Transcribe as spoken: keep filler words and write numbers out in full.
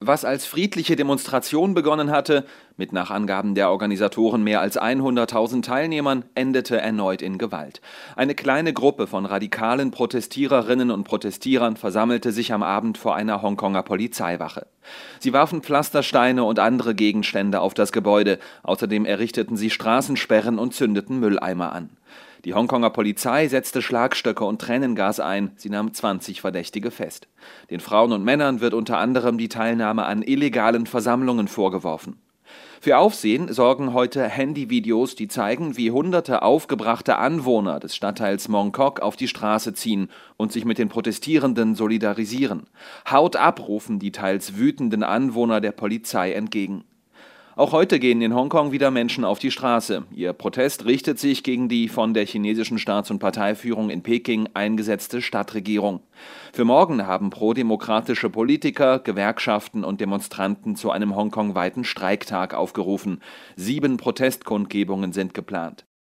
Was als friedliche Demonstration begonnen hatte, mit nach Angaben der Organisatoren mehr als hunderttausend Teilnehmern, endete erneut in Gewalt. Eine kleine Gruppe von radikalen Protestiererinnen und Protestierern versammelte sich am Abend vor einer Hongkonger Polizeiwache. Sie warfen Pflastersteine und andere Gegenstände auf das Gebäude, außerdem errichteten sie Straßensperren und zündeten Mülleimer an. Die Hongkonger Polizei setzte Schlagstöcke und Tränengas ein, sie nahm zwanzig Verdächtige fest. Den Frauen und Männern wird unter anderem die Teilnahme an illegalen Versammlungen vorgeworfen. Für Aufsehen sorgen heute Handyvideos, die zeigen, wie hunderte aufgebrachte Anwohner des Stadtteils Mong Kok auf die Straße ziehen und sich mit den Protestierenden solidarisieren. Haut ab, rufen die teils wütenden Anwohner der Polizei entgegen. Auch heute gehen in Hongkong wieder Menschen auf die Straße. Ihr Protest richtet sich gegen die von der chinesischen Staats- und Parteiführung in Peking eingesetzte Stadtregierung. Für morgen haben prodemokratische Politiker, Gewerkschaften und Demonstranten zu einem hongkongweiten Streiktag aufgerufen. Sieben Protestkundgebungen sind geplant.